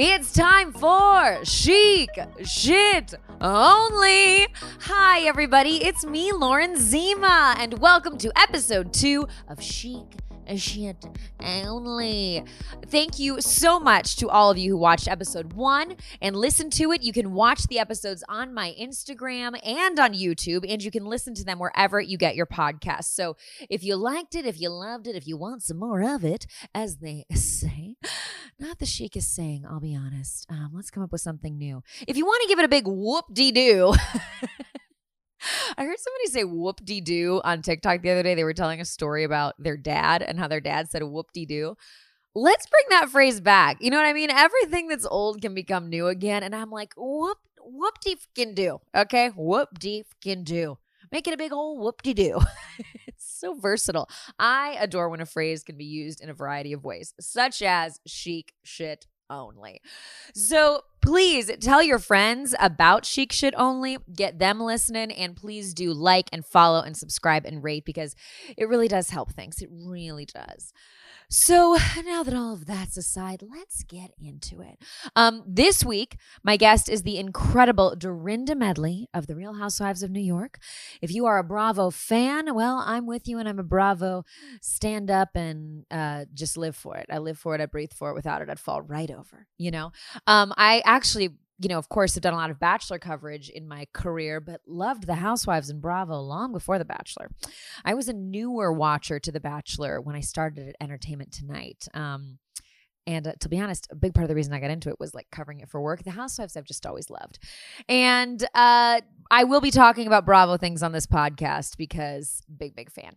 It's time for Chic Shit Only. Hi, everybody. It's me, Lauren Zima, and welcome to episode 2 of Chic Shit Only. Thank you so much to all of you who watched episode 1 and listened to it. You can watch the episodes on my Instagram and on YouTube, and you can listen to them wherever you get your podcasts. So if you liked it, if you loved it, if you want some more of it, as they say, not the chicest saying, I'll be honest. Let's come up with something new. If you want to give it a big whoop-de-doo, I heard somebody say whoop-de-doo on TikTok the other day. They were telling a story about their dad and how their dad said whoop-de-doo. Let's bring that phrase back. You know what I mean? Everything that's old can become new again. And I'm like, whoop-de-fkin-do. Okay? Whoop-de-fkin-do. Make it a big old whoop-de-doo. It's so versatile. I adore when a phrase can be used in a variety of ways, such as chic shit only. So please tell your friends about Chic Shit Only. Get them listening, and please do like and follow and subscribe and rate because it really does help things. It really does. So now that all of that's aside, let's get into it. This week, my guest is the incredible Dorinda Medley of The Real Housewives of New York. If you are a Bravo fan, well, I'm with you, and I'm a Bravo. Stand up and just live for it. I live for it. I breathe for it. Without it, I'd fall right over, you know? I actually, of course, have done a lot of Bachelor coverage in my career, but loved The Housewives and Bravo long before The Bachelor. I was a newer watcher to The Bachelor when I started at Entertainment Tonight. And to be honest, a big part of the reason I got into it was like covering it for work. The Housewives I've just always loved. And I will be talking about Bravo things on this podcast because big fan.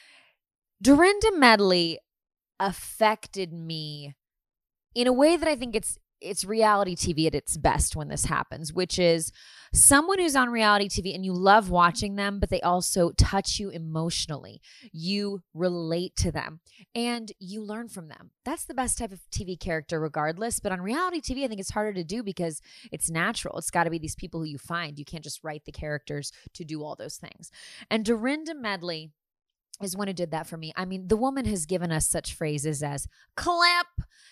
Dorinda Medley affected me in a way that I think it's reality TV at its best when this happens, which is someone who's on reality TV and you love watching them, but they also touch you emotionally. You relate to them and you learn from them. That's the best type of TV character regardless. But on reality TV, I think it's harder to do because it's natural. It's got to be these people who you find. You can't just write the characters to do all those things. And Dorinda Medley is one who did that for me. I mean, the woman has given us such phrases as clap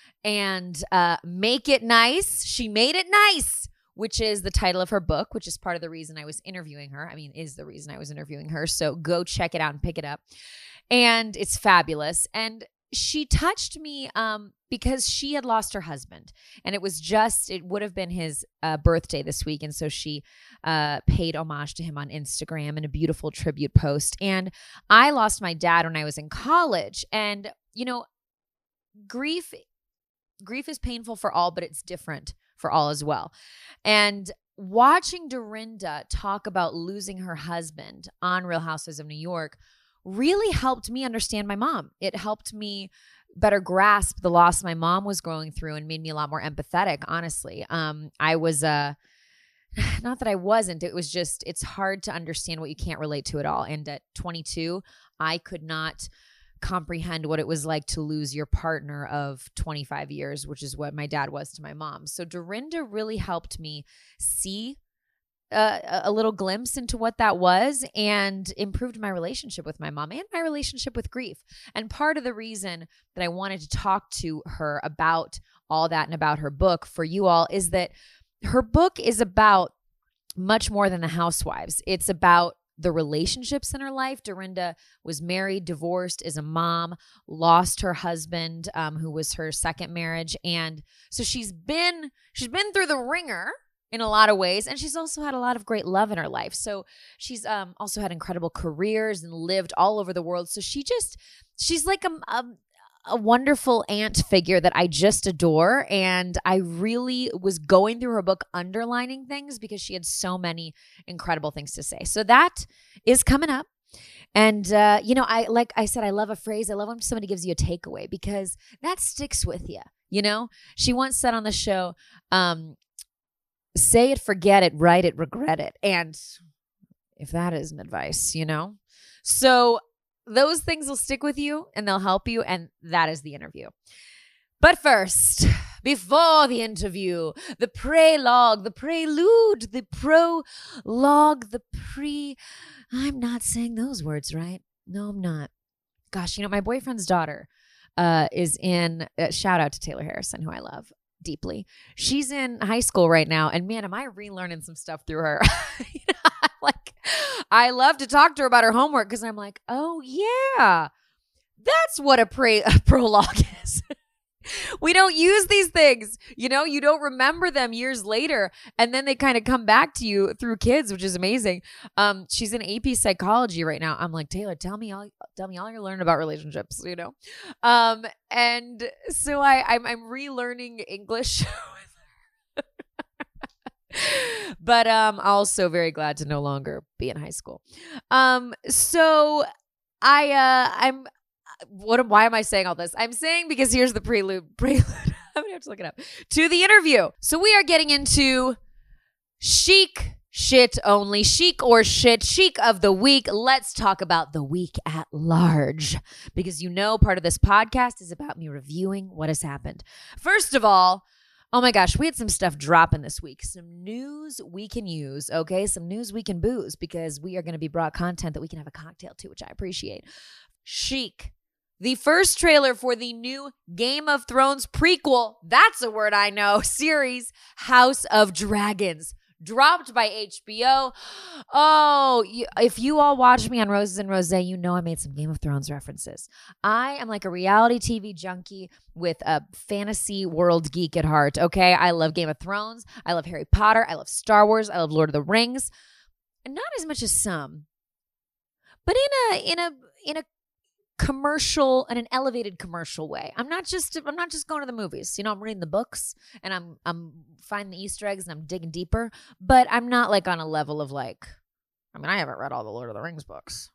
and make it nice. She made it nice, which is the title of her book, which is part of the reason I was interviewing her. I mean, is the reason I was interviewing her. So go check it out and pick it up. And it's fabulous. And she touched me because she had lost her husband. And it would have been his birthday this week. And so she paid homage to him on Instagram in a beautiful tribute post. And I lost my dad when I was in college. And, grief is painful for all, but it's different for all as well. And watching Dorinda talk about losing her husband on Real Housewives of New York really helped me understand my mom. It helped me better grasp the loss my mom was going through and made me a lot more empathetic, honestly. I was, not that I wasn't, it was just, it's hard to understand what you can't relate to at all. And at 22, I could not comprehend what it was like to lose your partner of 25 years, which is what my dad was to my mom. So Dorinda really helped me see a little glimpse into what that was and improved my relationship with my mom and my relationship with grief. And part of the reason that I wanted to talk to her about all that and about her book for you all is that her book is about much more than the housewives. It's about the relationships in her life. Dorinda was married, divorced, is a mom, lost her husband, who was her second marriage. And so she's been through the ringer in a lot of ways. And she's also had a lot of great love in her life. So she's also had incredible careers and lived all over the world. So she's like a wonderful aunt figure that I just adore. And I really was going through her book underlining things because she had so many incredible things to say. So that is coming up. And, like I said, I love a phrase. I love when somebody gives you a takeaway because that sticks with you. She once said on the show, say it, forget it, write it, regret it. And if that isn't advice, So those things will stick with you and they'll help you. And that is the interview. But first, before the interview, the prelude, the prologue, I'm not saying those words right. No, I'm not. Gosh, my boyfriend's daughter is in, shout out to Taylor Harrison, who I love. deeply. She's in high school right now, and man, am I relearning some stuff through her. Like, I love to talk to her about her homework because I'm like, oh yeah, that's what a prologue is. We don't use these things. You don't remember them years later. And then they kind of come back to you through kids, which is amazing. She's in AP psychology right now. I'm like, Taylor, tell me all you're learning about relationships, And so I'm relearning English. But also very glad to no longer be in high school. So why am I saying all this? I'm saying because here's the prelude. I'm gonna have to look it up to the interview. So we are getting into chic shit only, chic or shit, chic of the week. Let's talk about the week at large, because part of this podcast is about me reviewing what has happened. First of all, oh my gosh, we had some stuff dropping this week. Some news we can use, okay? Some news we can booze, because we are going to be brought content that we can have a cocktail to, which I appreciate. Chic. The first trailer for the new Game of Thrones prequel, that's a word I know, series, House of Dragons, dropped by HBO. Oh, if you all watch me on Roses and Rosé, you know I made some Game of Thrones references. I am like a reality TV junkie with a fantasy world geek at heart, okay? I love Game of Thrones. I love Harry Potter. I love Star Wars. I love Lord of the Rings. And not as much as some, but in a commercial, in an elevated commercial way. I'm not just going to the movies. I'm reading the books and I'm finding the Easter eggs and I'm digging deeper, but I'm not like on a level of I haven't read all the Lord of the Rings books.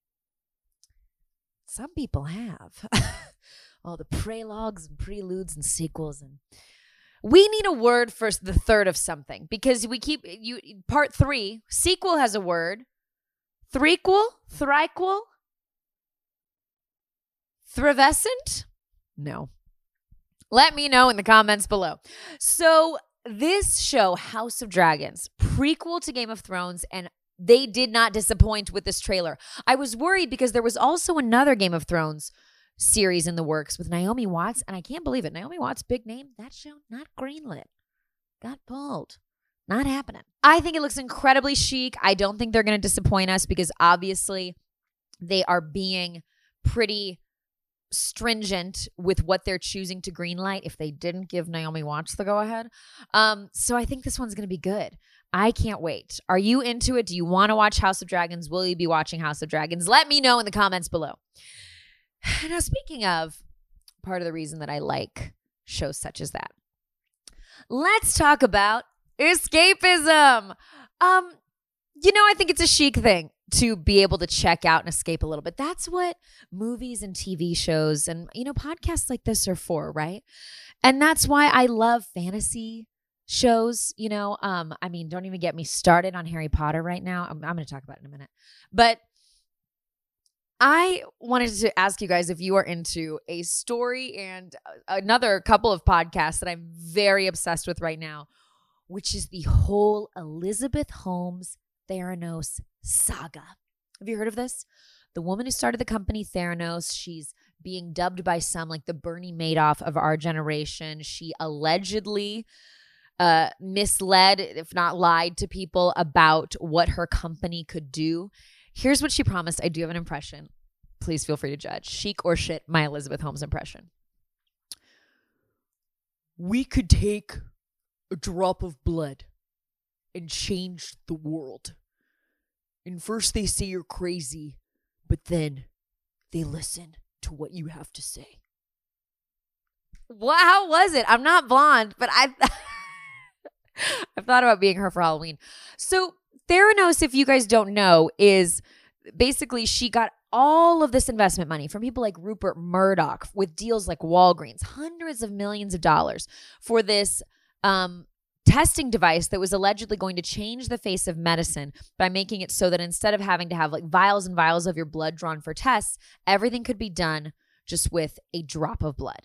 Some people have. All the prologues and preludes and sequels, and we need a word for the third of something, because part 3, sequel has a word. Threequel? Thriquel? Thrivescent? No. Let me know in the comments below. So this show, House of Dragons, prequel to Game of Thrones, and they did not disappoint with this trailer. I was worried because there was also another Game of Thrones series in the works with Naomi Watts, and I can't believe it. Naomi Watts, big name, that show not greenlit. Got pulled. Not happening. I think it looks incredibly chic. I don't think they're going to disappoint us, because obviously they are being pretty stringent with what they're choosing to greenlight if they didn't give Naomi Watts the go-ahead. So I think this one's going to be good. I can't wait. Are you into it? Do you want to watch House of Dragons? Will you be watching House of Dragons? Let me know in the comments below. Now, speaking of part of the reason that I like shows such as that, let's talk about escapism. I think it's a chic thing to be able to check out and escape a little bit. That's what movies and TV shows and, podcasts like this are for, right? And that's why I love fantasy shows, don't even get me started on Harry Potter right now. I'm going to talk about it in a minute. But I wanted to ask you guys if you are into a story and another couple of podcasts that I'm very obsessed with right now, which is the whole Elizabeth Holmes Theranos saga. Have you heard of this? The woman who started the company Theranos, she's being dubbed by some like the Bernie Madoff of our generation. She allegedly misled, if not lied to people about what her company could do. Here's what she promised. I do have an impression. Please feel free to judge. Chic or shit, my Elizabeth Holmes impression. We could take a drop of blood and change the world. And first they say you're crazy, but then they listen to what you have to say. Well, how was it? I'm not blonde, but I've thought about being her for Halloween. So Theranos, if you guys don't know, is basically she got all of this investment money from people like Rupert Murdoch with deals like Walgreens, hundreds of millions of dollars for this testing device that was allegedly going to change the face of medicine by making it so that instead of having to have like vials and vials of your blood drawn for tests, everything could be done just with a drop of blood.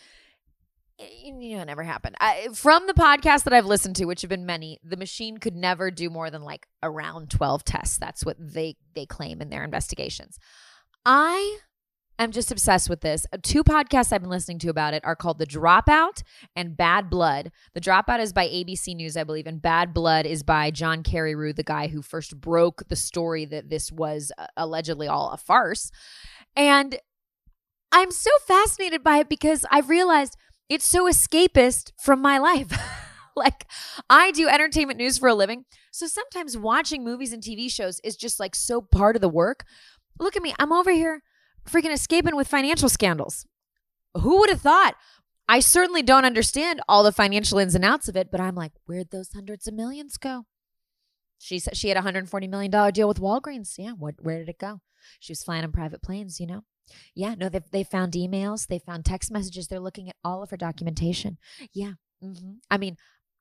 It never happened. From the podcast that I've listened to, which have been many, the machine could never do more than like around 12 tests. That's what they claim in their investigations. I am just obsessed with this. Two podcasts I've been listening to about it are called The Dropout and Bad Blood. The Dropout is by ABC News, I believe, and Bad Blood is by John Carreyrou, the guy who first broke the story that this was allegedly all a farce. And I'm so fascinated by it because I've realized it's so escapist from my life. Like, I do entertainment news for a living. So sometimes watching movies and TV shows is just like so part of the work. Look at me. I'm over here freaking escaping with financial scandals. Who would have thought? I certainly don't understand all the financial ins and outs of it, but I'm like, where'd those hundreds of millions go? She said she had a $140 million deal with Walgreens. Yeah, where did it go? She was flying on private planes, you know? Yeah, no, they found emails. They found text messages. They're looking at all of her documentation. Yeah. Mm-hmm. I mean,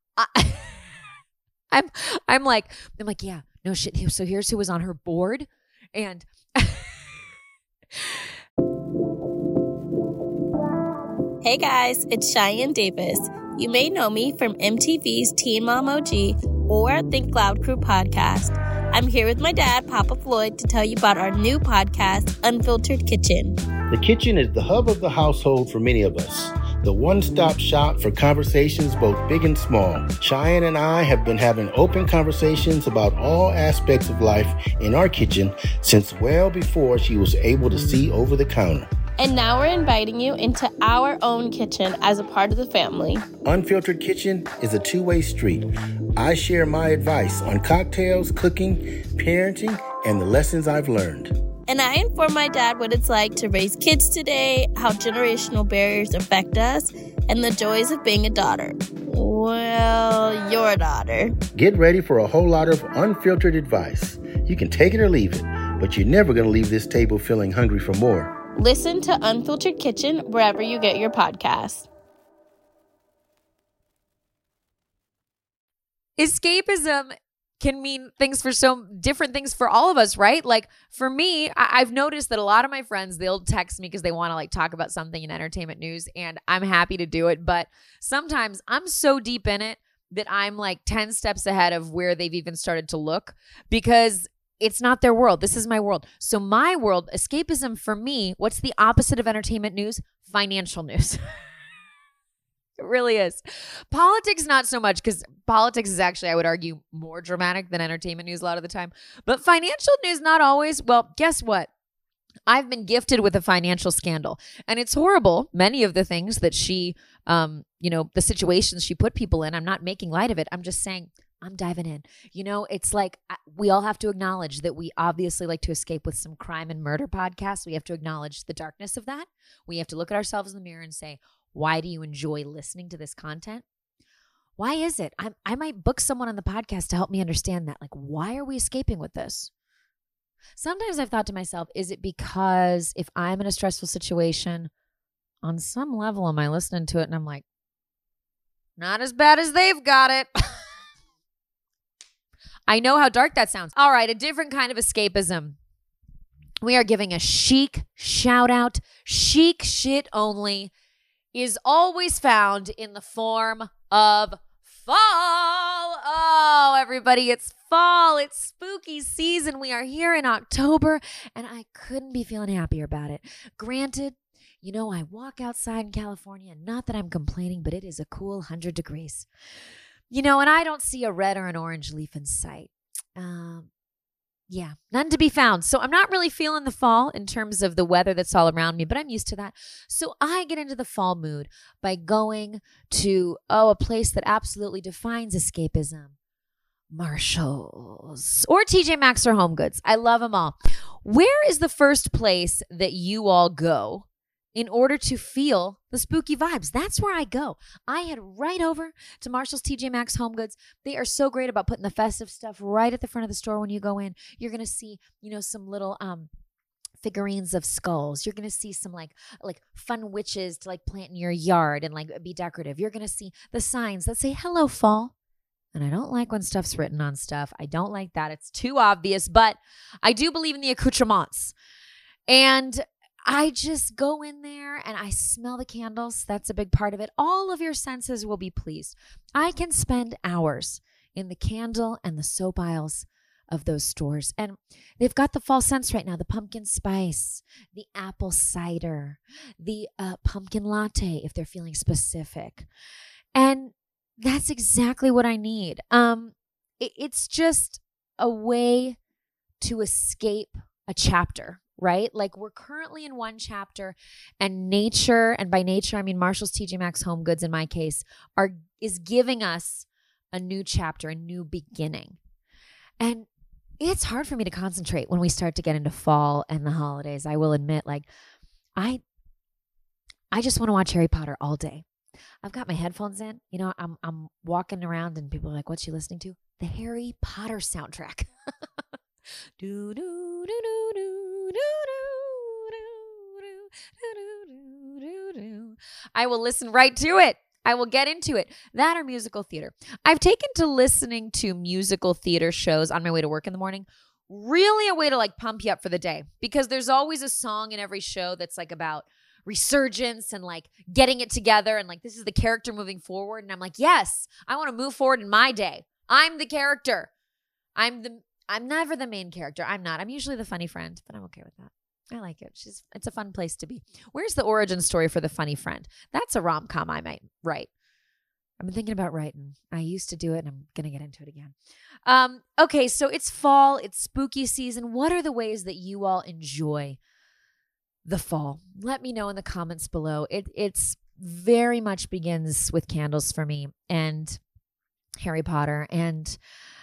I'm like, yeah, no shit. So here's who was on her board. And hey guys, it's Cheyenne Davis. You may know me from MTV's Teen Mom OG or Think Loud Crew podcast. I'm here with my dad, Papa Floyd, to tell you about our new podcast, Unfiltered Kitchen. The kitchen is the hub of the household for many of us. The one-stop shop for conversations both big and small. Cheyenne and I have been having open conversations about all aspects of life in our kitchen since well before she was able to see over the counter. And now we're inviting you into our own kitchen as a part of the family. Unfiltered Kitchen is a two-way street. I share my advice on cocktails, cooking, parenting, and the lessons I've learned. And I inform my dad what it's like to raise kids today, how generational barriers affect us, and the joys of being a daughter. Well, your daughter. Get ready for a whole lot of unfiltered advice. You can take it or leave it, but you're never going to leave this table feeling hungry for more. Listen to Unfiltered Kitchen wherever you get your podcasts. Escapism can mean things for so different things for all of us, right? Like for me, I've noticed that a lot of my friends, they'll text me because they want to like talk about something in entertainment news, and I'm happy to do it. But sometimes I'm so deep in it that I'm like 10 steps ahead of where they've even started to look because it's not their world. This is my world. So my world, escapism for me, what's the opposite of entertainment news? Financial news. It really is. Politics, not so much, because politics is actually, I would argue, more dramatic than entertainment news a lot of the time. But financial news, not always. Well, guess what? I've been gifted with a financial scandal, and it's horrible. Many of the things that she, the situations she put people in, I'm not making light of it. I'm just saying I'm diving in. You know, it's like we all have to acknowledge that we obviously like to escape with some crime and murder podcasts. We have to acknowledge the darkness of that. We have to look at ourselves in the mirror and say, why do you enjoy listening to this content? Why is it? I might book someone on the podcast to help me understand that. Like, why are we escaping with this? Sometimes I've thought to myself, is it because if I'm in a stressful situation, on some level, am I listening to it and I'm like, not as bad as they've got it. I know how dark that sounds. All right, a different kind of escapism. We are giving a chic shout out. Chic shit only is always found in the form of fall. Oh, everybody, it's fall. It's spooky season. We are here in October, and I couldn't be feeling happier about it. Granted, you know, I walk outside in California, not that I'm complaining, but it is a cool 100 degrees. You know, and I don't see a red or an orange leaf in sight. Yeah, none to be found. So I'm not really feeling the fall in terms of the weather that's all around me, but I'm used to that. So I get into the fall mood by going to, a place that absolutely defines escapism. Marshall's or TJ Maxx or Home Goods. I love them all. Where is the first place that you all go in order to feel the spooky vibes? That's where I go. I head right over to Marshall's, TJ Maxx, Home Goods. They are so great about putting the festive stuff right at the front of the store when you go in. You're going to see, some little figurines of skulls. You're going to see some like fun witches to like plant in your yard and like be decorative. You're going to see the signs that say hello fall. And I don't like when stuff's written on stuff. I don't like that. It's too obvious, but I do believe in the accoutrements. And I just go in there and I smell the candles. That's a big part of it. All of your senses will be pleased. I can spend hours in the candle and the soap aisles of those stores. And they've got the fall scents right now, the pumpkin spice, the apple cider, the pumpkin latte, if they're feeling specific. And that's exactly what I need. It's just a way to escape a chapter, right? Like we're currently in one chapter, and nature, and by nature I mean Marshall's TJ Maxx Home Goods in my case, is giving us a new chapter, a new beginning. And it's hard for me to concentrate when we start to get into fall and the holidays. I will admit, like I just want to watch Harry Potter all day. I've got my headphones in. You know, I'm walking around and people are like, "What's she listening to?" The Harry Potter soundtrack. Do do do do do do do. I will listen right to it. I will get into it. That or musical theater. I've taken to listening to musical theater shows on my way to work in the morning. Really a way to like pump you up for the day, because there's always a song in every show that's like about resurgence and like getting it together, and like this is the character moving forward, and I'm like, yes, I want to move forward in my day. I'm the character. I'm never the main character. I'm not. I'm usually the funny friend, but I'm okay with that. I like it. It's a fun place to be. Where's the origin story for the funny friend? That's a rom-com I might write. I've been thinking about writing. I used to do it, and I'm going to get into it again. Okay, so it's fall. It's spooky season. What are the ways that you all enjoy the fall? Let me know in the comments below. It's very much begins with candles for me and Harry Potter. And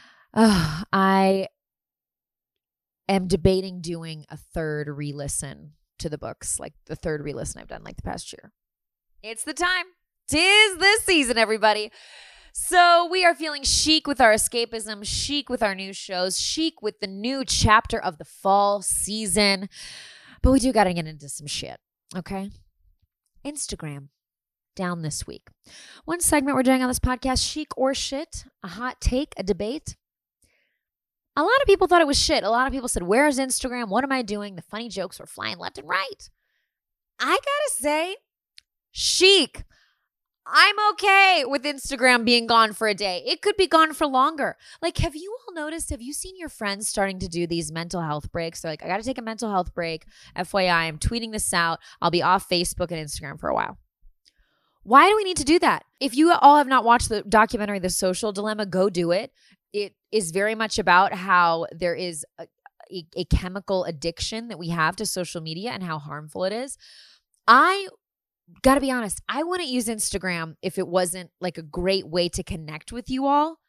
I am debating doing a third re-listen to the books, like the third re-listen I've done like the past year. It's the time. 'Tis this season, everybody. So we are feeling chic with our escapism, chic with our new shows, chic with the new chapter of the fall season. But we do got to get into some shit, okay? Instagram, down this week. One segment we're doing on this podcast, chic or shit, a hot take, a debate. A lot of people thought it was shit. A lot of people said, where's Instagram? What am I doing? The funny jokes were flying left and right. I gotta say, chic. I'm okay with Instagram being gone for a day. It could be gone for longer. Like, have you all noticed, have you seen your friends starting to do these mental health breaks? They're like, I got to take a mental health break. FYI, I'm tweeting this out. I'll be off Facebook and Instagram for a while. Why do we need to do that? If you all have not watched the documentary, The Social Dilemma, go do it. It is very much about how there is a chemical addiction that we have to social media and how harmful it is. I got to be honest, I wouldn't use Instagram if it wasn't like a great way to connect with you all.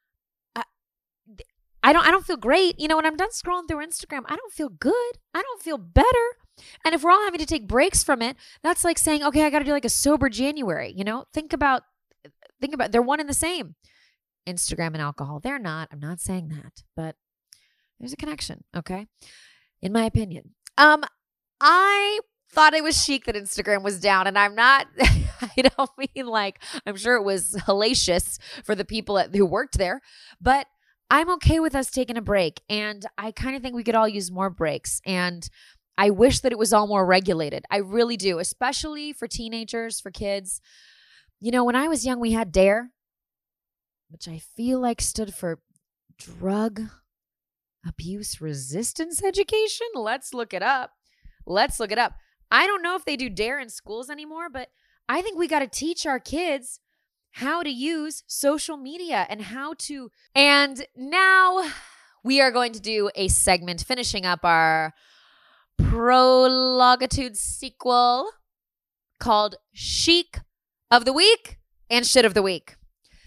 I don't feel great. You know, when I'm done scrolling through Instagram, I don't feel good. I don't feel better. And if we're all having to take breaks from it, that's like saying, okay, I got to do like a sober January. You know, think about, they're one and the same. Instagram and alcohol. They're not. I'm not saying that, but there's a connection. Okay. In my opinion. I thought it was chic that Instagram was down, and I'm not, I don't mean like, I'm sure it was hellacious for the people who worked there, but I'm okay with us taking a break. And I kind of think we could all use more breaks. And I wish that it was all more regulated. I really do, especially for teenagers, for kids. You know, when I was young, we had DARE, which I feel like stood for Drug Abuse Resistance Education. Let's look it up. I don't know if they do DARE in schools anymore, but I think we got to teach our kids how to use social media and how to. And now we are going to do a segment finishing up our Prologitude sequel called Chic of the Week and Shit of the Week.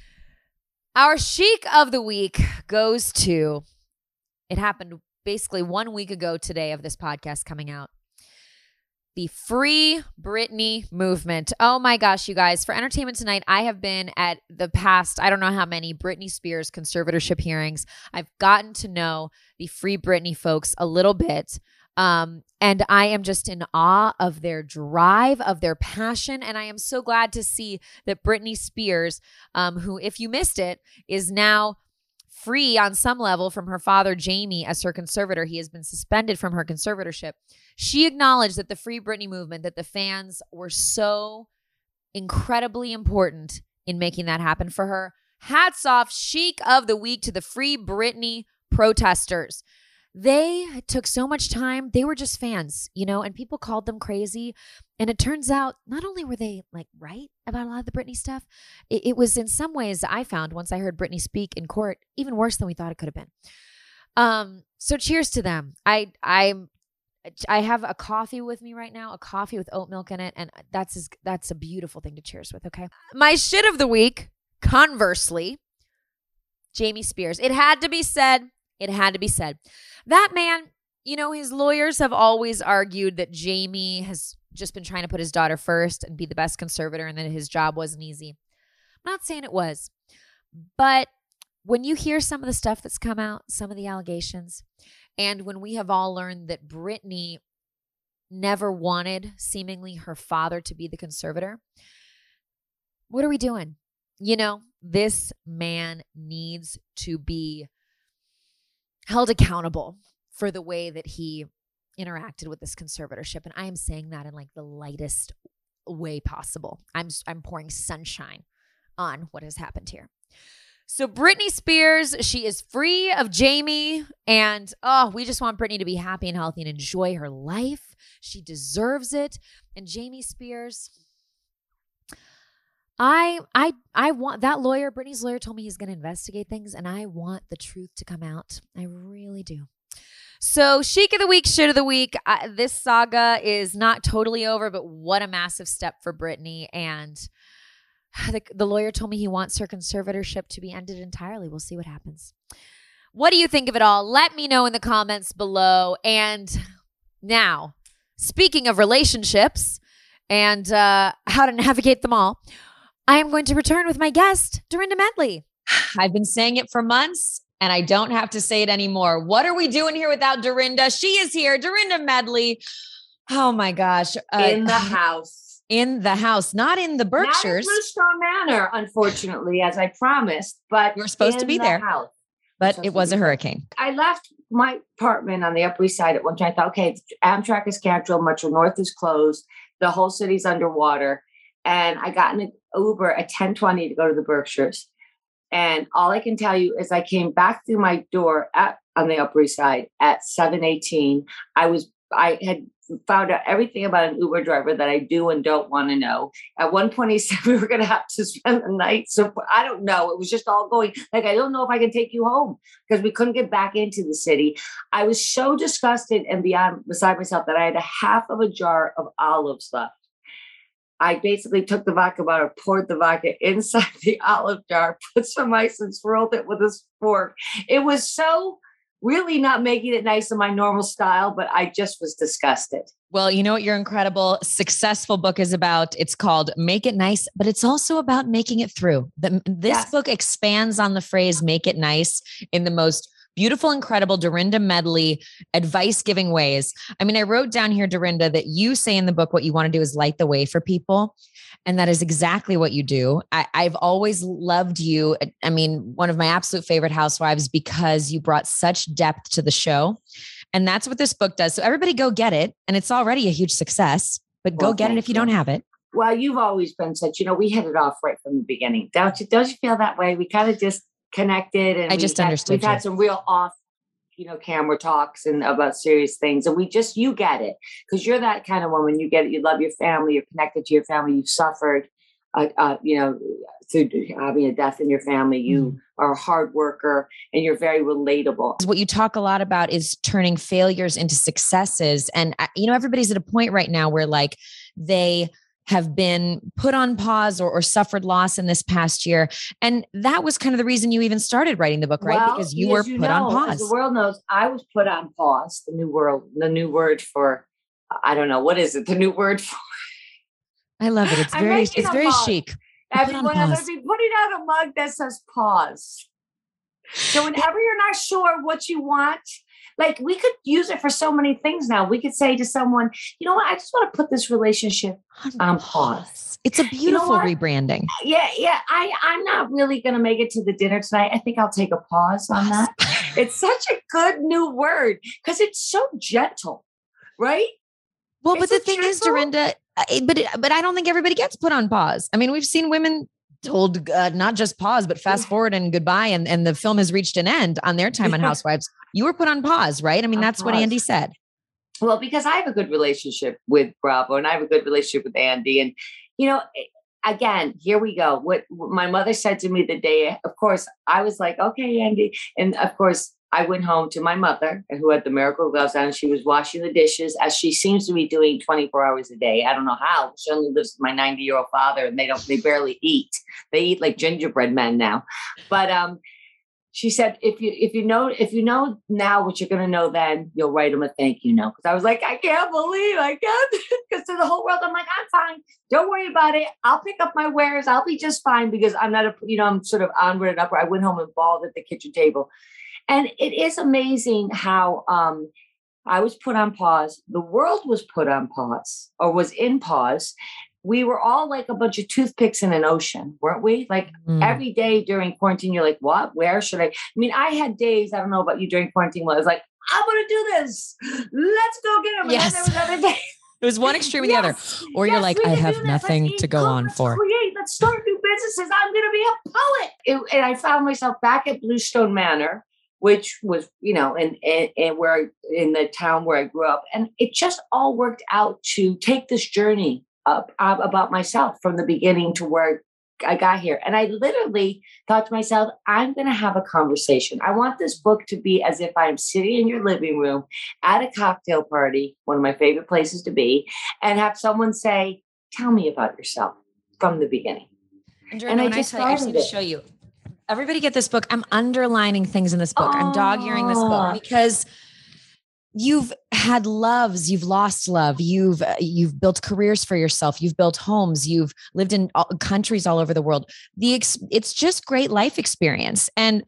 Our Chic of the Week goes to, it happened basically 1 week ago today of this podcast coming out. The Free Britney movement. Oh my gosh, you guys. For Entertainment Tonight, I have been at the past, I don't know how many, Britney Spears conservatorship hearings. I've gotten to know the Free Britney folks a little bit. And I am just in awe of their drive, of their passion. And I am so glad to see that Britney Spears, who, if you missed it, is now free on some level from her father, Jamie, as her conservator. He has been suspended from her conservatorship. She acknowledged that the Free Britney movement, that the fans were so incredibly important in making that happen for her. Hats off, Chic of the Week to the Free Britney protesters. They took so much time. They were just fans, and people called them crazy. And it turns out not only were they like right about a lot of the Britney stuff, it was in some ways I found once I heard Britney speak in court, even worse than we thought it could have been. So cheers to them. I have a coffee with me right now, a coffee with oat milk in it. And that's a beautiful thing to cheers with. Okay. My shit of the week, conversely, Jamie Spears. It had to be said. It had to be said. That man, his lawyers have always argued that Jamie has just been trying to put his daughter first and be the best conservator and that his job wasn't easy. I'm not saying it was. But when you hear some of the stuff that's come out, some of the allegations, and when we have all learned that Britney never wanted, seemingly, her father to be the conservator, what are we doing? This man needs to be held accountable for the way that he interacted with this conservatorship. And I am saying that in like the lightest way possible. I'm pouring sunshine on what has happened here. So Britney Spears, she is free of Jamie. And we just want Britney to be happy and healthy and enjoy her life. She deserves it. And Jamie Spears, I want that lawyer, Britney's lawyer told me he's going to investigate things, and I want the truth to come out. I really do. So Chic of the Week, Shit of the Week. This saga is not totally over, but what a massive step for Britney. And the lawyer told me he wants her conservatorship to be ended entirely. We'll see what happens. What do you think of it all? Let me know in the comments below. And now, speaking of relationships and how to navigate them all, I am going to return with my guest, Dorinda Medley. I've been saying it for months, and I don't have to say it anymore. What are we doing here without Dorinda? She is here, Dorinda Medley. Oh my gosh. In the house. In the house, not in the Berkshires. Not in Bluestone Manor, unfortunately, as I promised, but you were supposed to be there. House. But it was a hurricane. I left my apartment on the Upper East Side at one time. I thought, okay, Amtrak is canceled, Metro North is closed, the whole city's underwater. And I got in an Uber at 10:20 to go to the Berkshires. And all I can tell you is I came back through my door on the Upper East Side at 7:18. I had found out everything about an Uber driver that I do and don't want to know. At one point, he said we were going to have to spend the night. So I don't know. It was just all going like, I don't know if I can take you home because we couldn't get back into the city. I was so disgusted and beside myself that I had a half of a jar of olives left. I basically took the vodka bottle, poured the vodka inside the olive jar, put some ice and swirled it with a fork. It was so really not making it nice in my normal style, but I just was disgusted. Well, you know what your incredible, successful book is about? It's called Make It Nice, but it's also about making it through. This book expands on the phrase, make it nice, in the most beautiful, incredible Dorinda Medley advice giving ways. I mean, I wrote down here, Dorinda, that you say in the book, what you want to do is light the way for people. And that is exactly what you do. I've always loved you. I mean, one of my absolute favorite housewives because you brought such depth to the show. And that's what this book does. So everybody go get it. And it's already a huge success, but go get it if you don't have it. Well, you've always been such, we hit it off right from the beginning. Don't you feel that way? We kind of just connected, and I just understood. We've had some real off, camera talks and about serious things, and you get it because you're that kind of woman. You get it. You love your family. You're connected to your family. You've suffered, through having a death in your family. You are a hard worker, and you're very relatable. What you talk a lot about is turning failures into successes, and everybody's at a point right now where like they have been put on pause or suffered loss in this past year. And that was kind of the reason you even started writing the book, right? Well, because you were put on pause. As the world knows, I was put on pause. The new word for, I don't know, what is it? The new word for. I love it. It's very chic. Everyone else be putting out a mug that says pause. So whenever you're not sure what you want, like we could use it for so many things now. We could say to someone, you know what? I just want to put this relationship on pause. It's a beautiful rebranding. Yeah. I'm not really going to make it to the dinner tonight. I think I'll take a pause on that. It's such a good new word because it's so gentle, right? Well, but the thing is, Dorinda, but I don't think everybody gets put on pause. I mean, we've seen women told not just pause, but fast forward and goodbye. And the film has reached an end on their time on Housewives. You were put on pause, right? I mean, that's what Andy said. Well, because I have a good relationship with Bravo and I have a good relationship with Andy. And, again, here we go. What my mother said to me the day, of course, I was like, okay, Andy. And of course, I went home to my mother who had the miracle gloves on. She was washing the dishes as she seems to be doing 24 hours a day. I don't know how. She only lives with my 90-year-old father and they barely eat. They eat like gingerbread men now. But she said, if you know now what you're going to know then, you'll write them a thank you note. Because I was like, I can't believe I can't. Because to the whole world, I'm like, I'm fine. Don't worry about it. I'll pick up my wares. I'll be just fine because I'm not I'm sort of onward and upward. I went home and bawled at the kitchen table. And it is amazing how I was put on pause. The world was put on pause or was in pause. We were all like a bunch of toothpicks in an ocean, weren't we? Like every day during quarantine, you're like, what? Where should I mean, I had days, I don't know about you during quarantine, where I was like, I'm going to do this. Let's go get them. Yes. And then there was other days. It was one extreme or the other. Or you're like, I have nothing to go on for. Let's start new businesses. I'm going to be a poet. And I found myself back at Bluestone Manor, which was, and where in the town where I grew up. And it just all worked out to take this journey up about myself from the beginning to where I got here. And I literally thought to myself, I'm going to have a conversation. I want this book to be as if I'm sitting in your living room at a cocktail party, one of my favorite places to be, and have someone say, tell me about yourself from the beginning. And I just need to show you. Everybody get this book. I'm underlining things in this book. I'm dog-earing this book because you've had loves, you've lost love, you've built careers for yourself, you've built homes, you've lived in countries all over the world. It's just great life experience. And,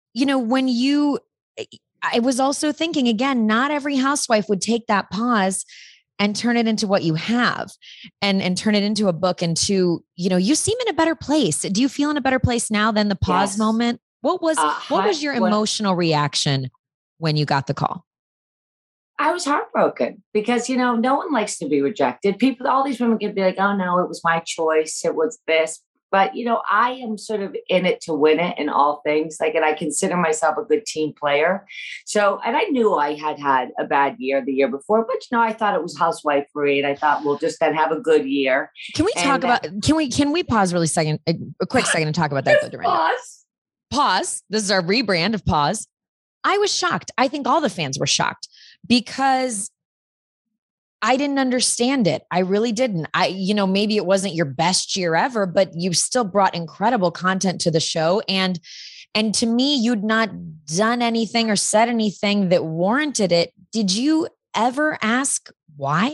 I was also thinking again, not every housewife would take that pause and turn it into what you have and turn it into a book you seem in a better place. Do you feel in a better place now than the pause moment? What was your emotional reaction when you got the call? I was heartbroken because, no one likes to be rejected. All these women can be like, oh no, it was my choice. It was this. But, I am sort of in it to win it in all things. And I consider myself a good team player. So, and I knew I had a bad year the year before, but, I thought it was housewifery. And I thought, we'll just then have a good year. Can we talk about, can we pause really a quick second and talk about that? Pause. This is our rebrand of Pause. I was shocked. I think all the fans were shocked because I didn't understand it. I really didn't. Maybe it wasn't your best year ever, but you still brought incredible content to the show. And to me, you'd not done anything or said anything that warranted it. Did you ever ask why?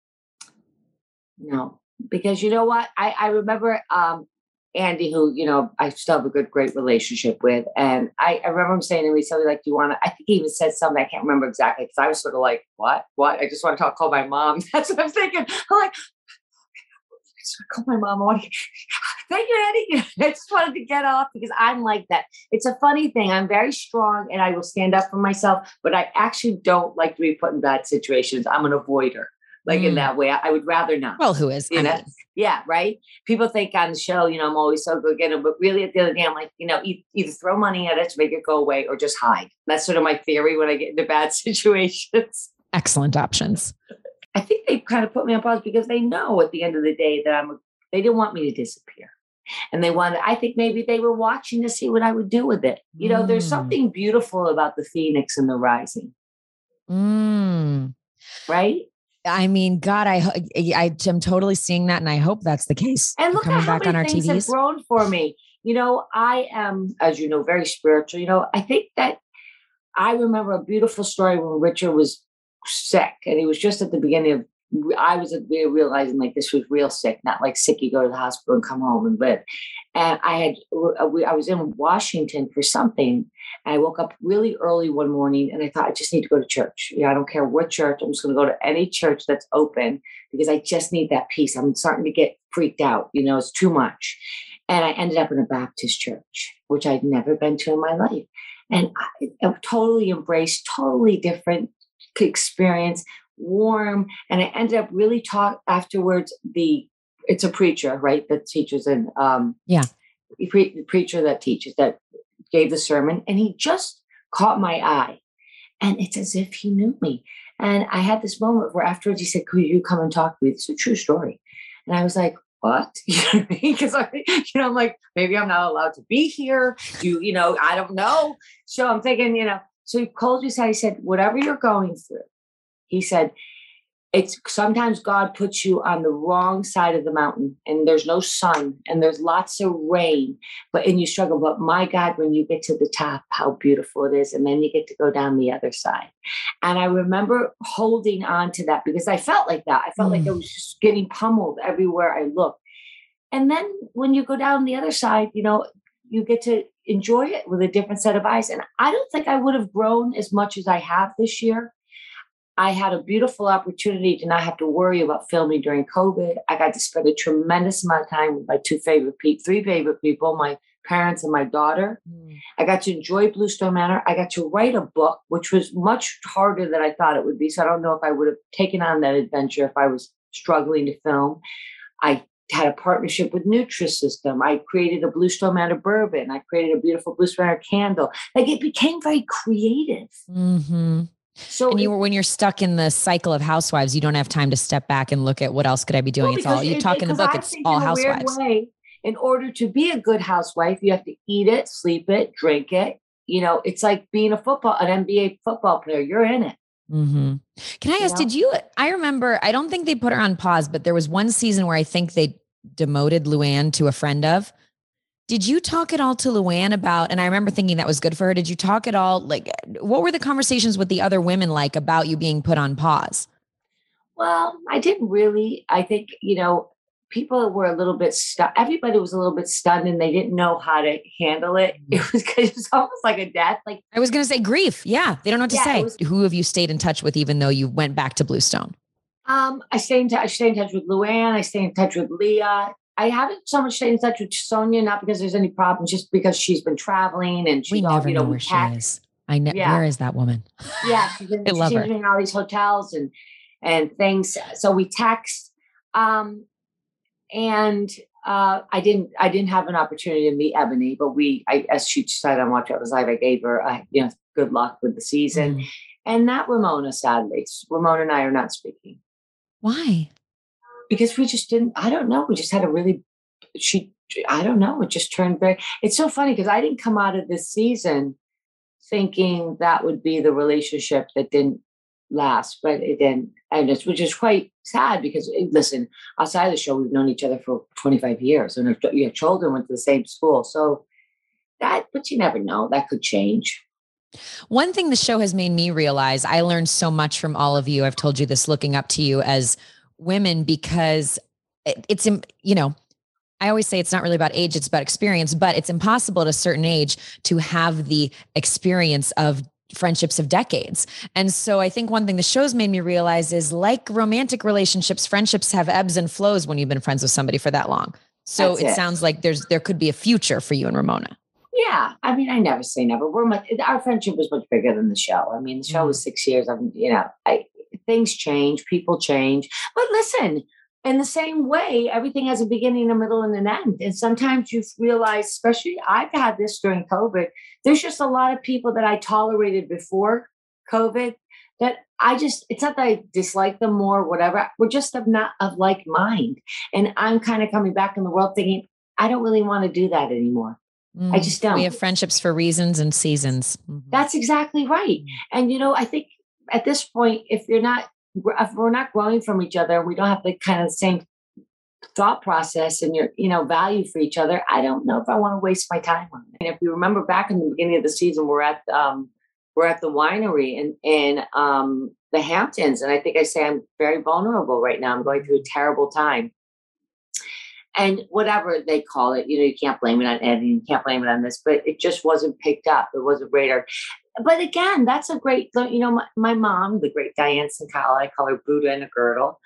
No, because you know what? I remember Andy, who, I still have a great relationship with. And I remember him saying to me something like, do you want to, I think he even said something, I can't remember exactly, because I was sort of like, what? I just want to call my mom. That's what I'm thinking. I'm like, I just want to call my mom. I want to, thank you, Andy. I just wanted to get off because I'm like that. It's a funny thing. I'm very strong and I will stand up for myself, but I actually don't like to be put in bad situations. I'm an avoider. In that way, I would rather not. Well, who is? Yeah, right. People think on the show, I'm always so good at it, but really at the end of the day, I'm like, either throw money at it to make it go away or just hide. That's sort of my theory when I get into bad situations. Excellent options. I think they kind of put me on pause because they know at the end of the day that they didn't want me to disappear. And I think maybe they were watching to see what I would do with it. There's something beautiful about the Phoenix and the rising. Right? I mean, God, I am totally seeing that, and I hope that's the case. And look at how many things have grown for me. I am, as you know, very spiritual. I think that I remember a beautiful story when Richard was sick, and he was just at the beginning of. I was realizing like this was real sick, not like sick you go to the hospital and come home and live. And I was in Washington for something. And I woke up really early one morning and I thought, I just need to go to church. I don't care what church. I'm just going to go to any church that's open because I just need that peace. I'm starting to get freaked out. It's too much. And I ended up in a Baptist church, which I'd never been to in my life. And I totally embraced, totally different experience. Warm. And I ended up really afterwards, it's a preacher, right? That teaches and the preacher that teaches, that gave the sermon, and he just caught my eye. And it's as if he knew me. And I had this moment where afterwards he said, could you come and talk to me? It's a true story. And I was like, what? You know what I mean? Because I'm like, maybe I'm not allowed to be here. I don't know. So I'm thinking, so he called me aside. He said, whatever you're going through, he said, it's sometimes God puts you on the wrong side of the mountain and there's no sun and there's lots of rain, and you struggle. But my God, when you get to the top, how beautiful it is. And then you get to go down the other side. And I remember holding on to that because I felt like that. I felt like I was just getting pummeled everywhere I looked. And then when you go down the other side, you get to enjoy it with a different set of eyes. And I don't think I would have grown as much as I have this year. I had a beautiful opportunity to not have to worry about filming during COVID. I got to spend a tremendous amount of time with my three favorite people, my parents and my daughter. I got to enjoy Bluestone Manor. I got to write a book, which was much harder than I thought it would be. So I don't know if I would have taken on that adventure if I was struggling to film. I had a partnership with Nutrisystem. I created a Bluestone Manor bourbon. I created a beautiful Bluestone Manor candle. Like, it became very creative. Mm-hmm. So when you're stuck in the cycle of housewives, you don't have time to step back and look at what else could I be doing. It's all you talk in the book. It's all housewives. In order to be a good housewife, you have to eat it, sleep it, drink it. It's like being an NBA football player. You're in it. Mm-hmm. Can I ask, I remember, I don't think they put her on pause, but there was one season where I think they demoted Luann to a friend of. Did you talk at all to Luann about, and I remember thinking that was good for her. Did you talk at all? Like, what were the conversations with the other women like about you being put on pause? Well, I didn't really. I think, people were a little bit stunned. Everybody was a little bit stunned and they didn't know how to handle it. It was almost like a death. Like, I was going to say grief. Yeah. They don't know what to say. Who have you stayed in touch with, even though you went back to Bluestone? I stay in touch with Luann. I stay in touch with Leah. I haven't so much stayed in touch with Sonia, not because there's any problems, just because she's been traveling and she's we never know where she is. Where is that woman? Yeah, she's been in all these hotels and things. So we text, and I didn't have an opportunity to meet Ebony, but as she said on Watch What Was Live, I gave her good luck with the season, and not Ramona. Sadly, Ramona and I are not speaking. Why? Because we just didn't, I don't know. We just had I don't know. It just turned it's so funny because I didn't come out of this season thinking that would be the relationship that didn't last, but it didn't. Which is quite sad because, listen, outside of the show, we've known each other for 25 years and your children went to the same school. So but you never know, that could change. One thing the show has made me realize, I learned so much from all of you. I've told you this, looking up to you as women, because it's, I always say it's not really about age, it's about experience, but it's impossible at a certain age to have the experience of friendships of decades. And so I think one thing the show's made me realize is, like romantic relationships, friendships have ebbs and flows when you've been friends with somebody for that long. So it sounds like there could be a future for you and Ramona. Yeah. I mean, I never say never. Our friendship was much bigger than the show. I mean, the show was 6 years. Things change, people change. But listen, in the same way, everything has a beginning, a middle, and an end. And sometimes you realize, especially I've had this during COVID, there's just a lot of people that I tolerated before COVID that it's not that I dislike them more, whatever. We're just not of like mind. And I'm kind of coming back in the world thinking, I don't really want to do that anymore. I just don't. We have friendships for reasons and seasons. Mm-hmm. That's exactly right. And, I think at this point, if we're not growing from each other, we don't have the kind of same thought process and your, value for each other. I don't know if I want to waste my time on it. And if you remember back in the beginning of the season, we're at the winery in the Hamptons. And I think I say I'm very vulnerable right now. I'm going through a terrible time. And whatever they call it, you can't blame it on editing, you can't blame it on this, but it just wasn't picked up. It wasn't radar. But again, that's a great, my mom, the great Diane Sincala, I call her Buddha in a girdle.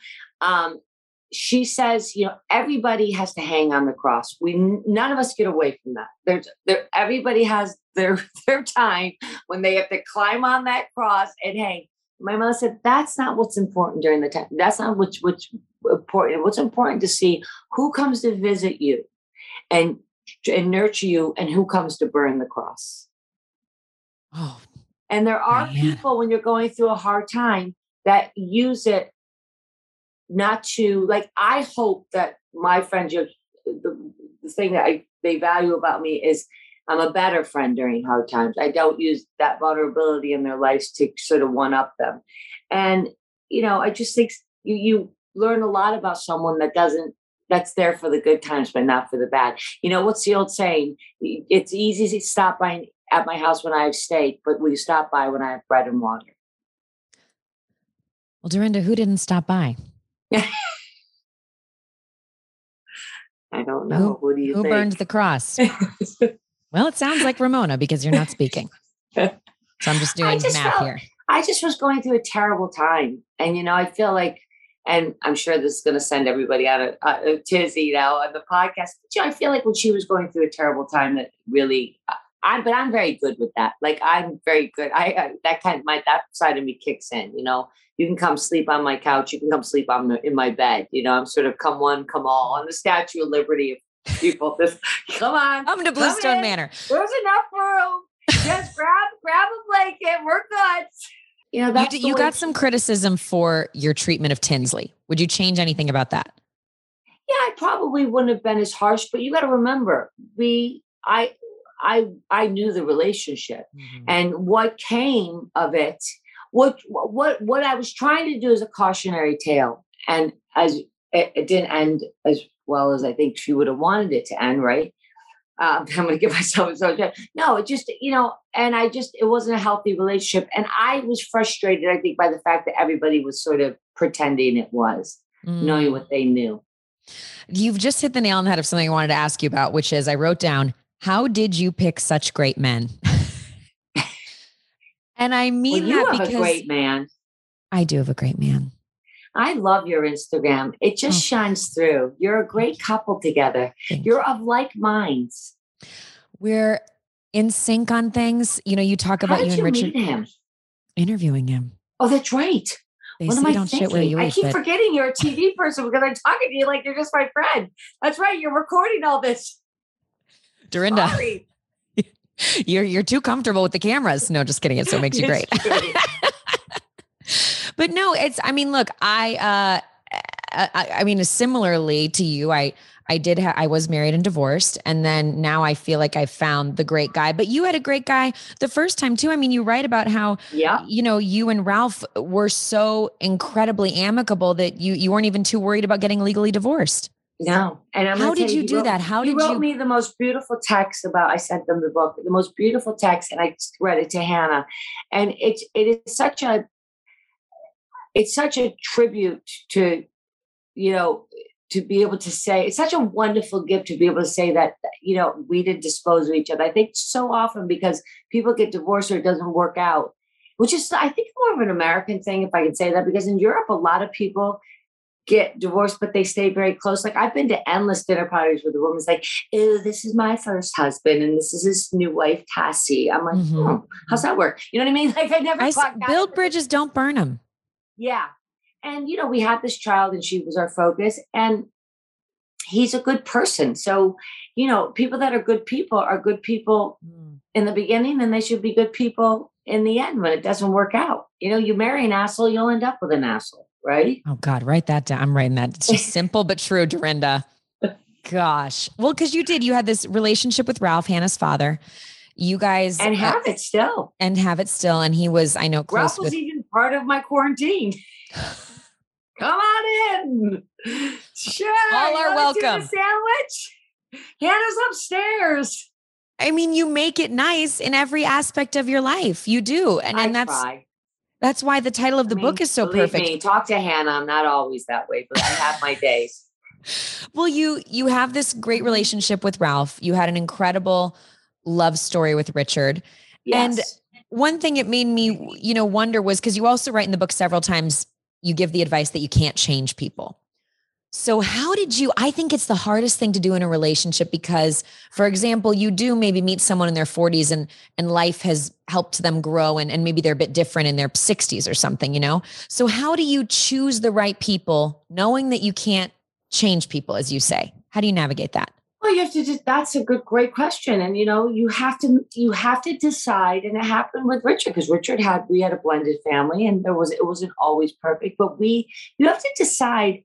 She says, everybody has to hang on the cross. None of us get away from that. Everybody has their time when they have to climb on that cross and hang. My mother said, that's not what's important during the time. That's not what's important. What's important to see who comes to visit you and and nurture you, and who comes to burn the cross. Oh, and there are man. people when you're going through a hard time that use it not to, like, I hope that my friends, the thing that they value about me is I'm a better friend during hard times. I don't use that vulnerability in their lives to sort of one up them. And, I just think you learn a lot about someone that's there for the good times, but not for the bad. What's the old saying? It's easy to stop by at my house when I have steak, but will you stop by when I have bread and water? Well, Dorinda, who didn't stop by? I don't know. Who do you think? Who burned the cross? Well, it sounds like Ramona because you're not speaking. So I'm just doing math here. I just was going through a terrible time. And, I feel like, and I'm sure this is going to send everybody out a tizzy on the podcast. But, I feel like when she was going through a terrible time that really, but I'm very good with that. Like, I'm very good. That side of me kicks in, You can come sleep on my couch. You can come sleep in my bed. I'm sort of come one, come all on the Statue of Liberty. People, just come on. Come to Bluestone Manor. There's enough room. Just grab a blanket. We're good. You got some criticism for your treatment of Tinsley. Would you change anything about that? Yeah, I probably wouldn't have been as harsh, but you got to remember, I knew the relationship, and what came of it. What I was trying to do is a cautionary tale, and as it didn't end as well as I think she would have wanted it to end, right? I'm going to give myself no, it just, and it wasn't a healthy relationship. And I was frustrated, I think, by the fact that everybody was sort of pretending it was, knowing what they knew. You've just hit the nail on the head of something I wanted to ask you about, which is I wrote down, how did you pick such great men? And I mean you that have because a great man. I do have a great man. I love your Instagram. It just shines through. You're a great couple together. You're of like minds. We're in sync on things. You talk about you and Richard. Meet him? Interviewing him. Oh, that's right. They say don't shit where you eat. I keep forgetting you're a TV person because I'm talking to you like you're just my friend. That's right. You're recording all this. Dorinda. Sorry. You're too comfortable with the cameras. No, just kidding. It so makes you great. But no, look, I mean, similarly to you, I was married and divorced. And then now I feel like I found the great guy, but you had a great guy the first time too. I mean, you write about how, you and Ralph were so incredibly amicable that you weren't even too worried about getting legally divorced. No. And how did you do that? How did you wrote me the most beautiful text I sent them the book, the most beautiful text. And I read it to Hannah, and it is such a tribute to, to be able to say, it's such a wonderful gift to be able to say that, we didn't dispose of each other. I think so often because people get divorced or it doesn't work out, which is, I think, more of an American thing, if I can say that, because in Europe, a lot of people get divorced, but they stay very close. Like, I've been to endless dinner parties where the woman's like, "Ew, this is my first husband, and this is his new wife, Cassie." I'm like, how's that work? You know what I mean? Like, I never build bridges, don't burn them. Yeah. And, we had this child and she was our focus, and he's a good person. So, people that are good people in the beginning, and they should be good people in the end when it doesn't work out. You marry an asshole, you'll end up with an asshole, right? Oh God, write that down. I'm writing that. It's just simple but true, Dorinda. Gosh. Well, because you had this relationship with Ralph, Hannah's father. You guys have it still. And he was, I know, close Ralph was even part of my quarantine. Come on in. Sure. All are welcome. A sandwich? Hannah's upstairs. I mean, you make it nice in every aspect of your life. You do. And that's why the title of the book is so perfect. Me, talk to Hannah. I'm not always that way, but I have my days. Well, you have this great relationship with Ralph. You had an incredible love story with Richard. Yes. And one thing it made me, wonder was, because you also write in the book several times, you give the advice that you can't change people. So I think it's the hardest thing to do in a relationship because, for example, you do maybe meet someone in their 40s and life has helped them grow and maybe they're a bit different in their 60s or something, So how do you choose the right people knowing that you can't change people, as you say? How do you navigate that? Well, Well, you have to just, that's a great question. And, you have to decide. And it happened with Richard because we had a blended family and it wasn't always perfect, but you have to decide